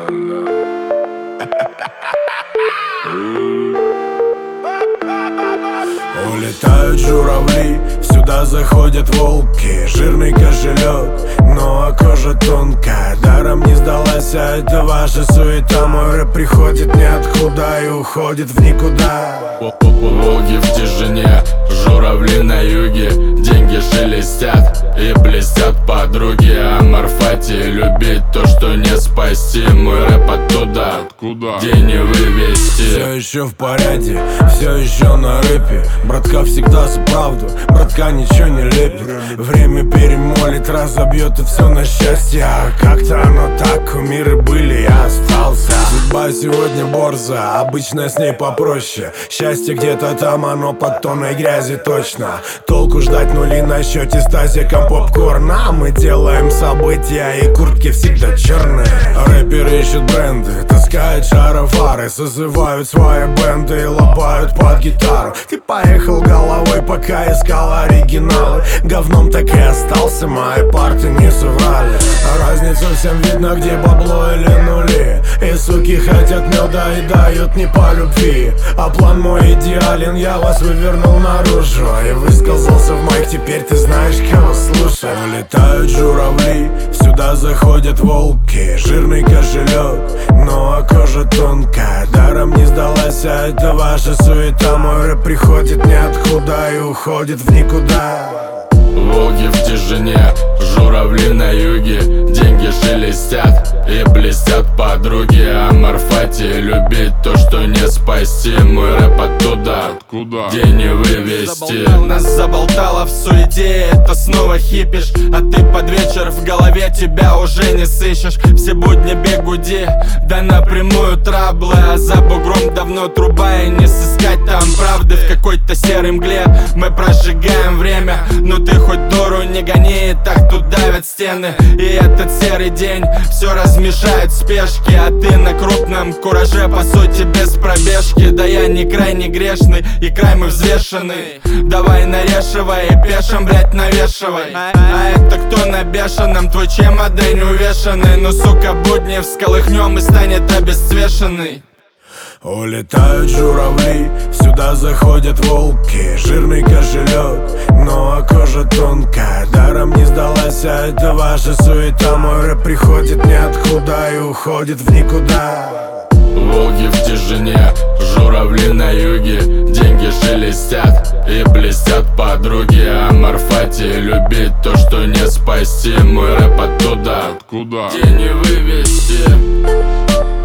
Улетают журавли, сюда заходят волки. Жирный кошелек, но кожа тонкая. Даром не сдалась, а это ваша суета. Мой рэп приходит ниоткуда и уходит в никуда. Волги в тишине, журавли на юге. Деньги шелестят и блестят подруги. А Марфати любить то, что не спасти. Мой рэп оттуда, где не вывести. Все еще в порядке, все еще на рэпе. Братка всегда за правду, братка ничего не лепит. Время перемолит, разобьет и все на счастье. А как-то оно так, кумиры были, я остался. Судьба сегодня борза, обычно с ней попроще. Счастье где-то там, оно под тонной грязи точно. Толку ждать нули на счете с тазиком попкорна. Мы делаем события и куртки всегда черные. Рэперы ищут бренды, таскают шаровары, созывают свои бенды и лопают под гитару. Ты поехал головой, пока искал оригиналы. Говном так и остался, мои парты не соврали. Разницу всем видно, где бабло или нули. И суки хотят меда и дают не по любви. А план мой идеален, я вас вывернул наружу. И высказался в майк, теперь ты знаешь, кого слушать. Улетают журавли, сюда заходят волки. Жирный кошелек, но кожа тонкая. Даром не сдалась, а это ваша суета. Мой рэп приходит ниоткуда и уходит в никуда. Волги в тишине, журавли на юге. Деньги шелестят и блестят подруги. А Марфати любить то, что не спасти. Мой рэп оттуда, где не вывести. Нас заболтало в суете, это снова хипишь. А ты под вечер в голове, тебя уже не сыщешь. Все будни бегуди, да напрямую траблы. А за бугром давно труба, и не сыскать там правды. В какой-то серой мгле мы прожигаем время. Но ты хоть дуру не гони, и так тут давят стены. И этот серый день все размешает в спешке. А ты на крупном кураже, по сути без пробежки. Да я не крайне грешный, и край мы взвешенный. Давай нарешивай и пешим, блять, навешивай. А это кто на бешеном? Твой чемодан увешанный. Ну сука, будни всколыхнем и станет обесцвешенный. Улетают журавли, сюда заходят волки. Жирный кошелек, но кожа тонкая. Даром не сдалась, а это ваша суета. Мой рэп приходит ниоткуда и уходит в никуда. Волги в тишине, журавли на юге. Деньги шелестят и блестят подруги. А Марфати любить то, что не спасти. Мой рэп оттуда, где не вывести.